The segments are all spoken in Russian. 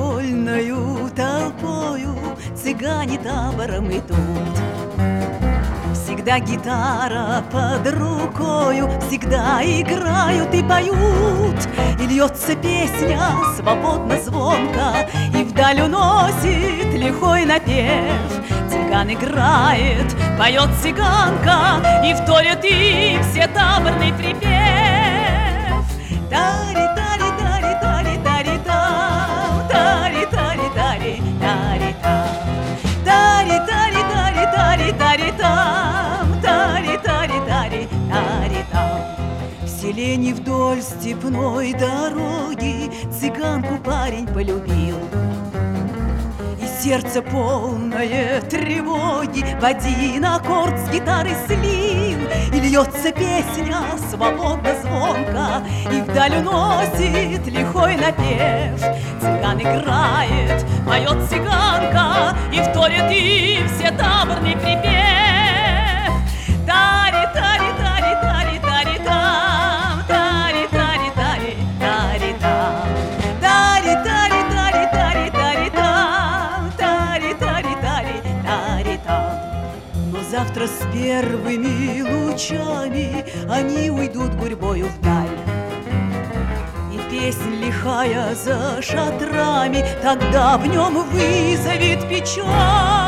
довольною толпою цыгане табором идут. Всегда гитара под рукою, всегда играют и поют. И льется песня свободно звонко, и вдаль уносит лихой напев. Цыган играет, поет цыганка, и вторят им все таборный припев. Тари-тари-тари-тари-тари-там, тари-тари-тари-тари-там, тари-тари-тари-тари-тари-там, тари-тари-тари-тари-там. В селении вдоль степной дороги цыганку парень полюбил. И сердце полное тревоги в один аккорд с гитары слил. И льется песня свободно звонко, и вдаль уносит лихой напев. Цыган играет, поет цыганка, и вторит им все таборный припев. Тари-тари-тари-тари-тари-там, тари-тари-тари-тари-там, тари-тари-тари-тари-тари-там, тари-тари-тари-тари-там. Но завтра с первыми лучами они уйдут гурьбою вдаль. И песнь лихая за шатрами тогда в нем вызовет печаль.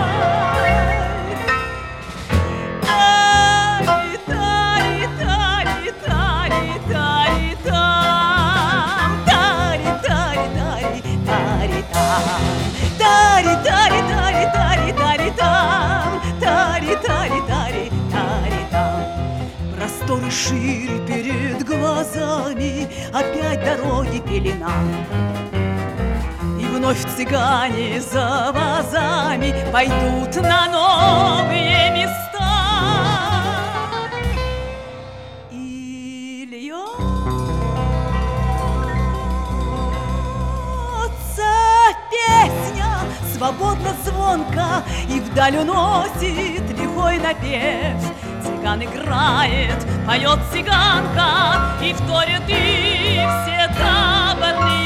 Тари-тари-тари-тари-тари-там, тари-тари-тари-тари-там. Просторы шире перед глазами, опять дороги пелена. И вновь цыгане за вазами пойдут на новые места. И льется песня свободно звонко, и вдаль уносит лихой напев. Цыган играет, поет цыганка, и вторят им все таборные